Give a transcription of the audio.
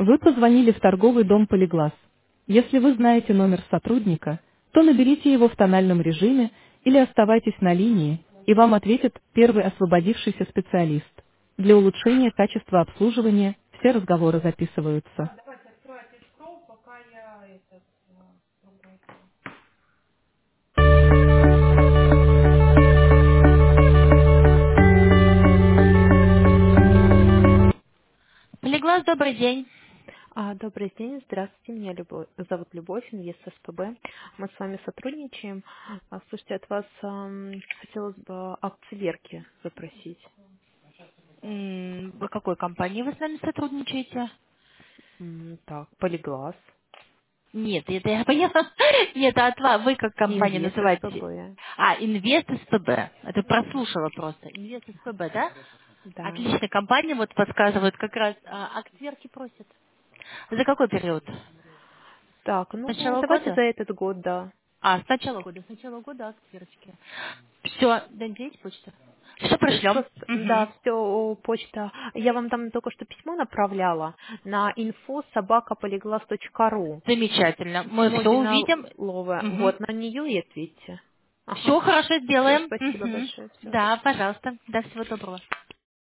Вы позвонили в торговый дом «Полиглас». Если вы знаете номер сотрудника, то наберите его в тональном режиме или оставайтесь на линии, и вам ответит первый освободившийся специалист. Для улучшения качества обслуживания все разговоры записываются. Полиглас, добрый день. Добрый день, здравствуйте, меня зовут Любовь, инвест СПБ. Мы с вами сотрудничаем. Слушайте, от вас хотелось бы акциверки запросить. В какой компании вы с нами сотрудничаете? Так, Полиглаз, Нет, это я поняла. Нет, а от вас, вы как компания Инвест называете? СПБ. Инвест СПБ. Это прослушала просто. Инвест СПБ, да? Да. Отличная компания, вот подсказывают, как раз акционерки просят. За какой период? Так, С ну начала давайте года? за этот год, да. С начала года. С начала года акционерки. Все, дайте почту. Все пришлем. Просто, да, Угу. все, почта. Я вам там только что письмо направляла на info@poliglas.ru. Замечательно. Мы все Смогина увидим. Лова. Угу. Вот, на нее и ответьте. Ага. Все хорошо Все, сделаем. спасибо Угу. большое. Все. Да, пожалуйста. Да, всего доброго.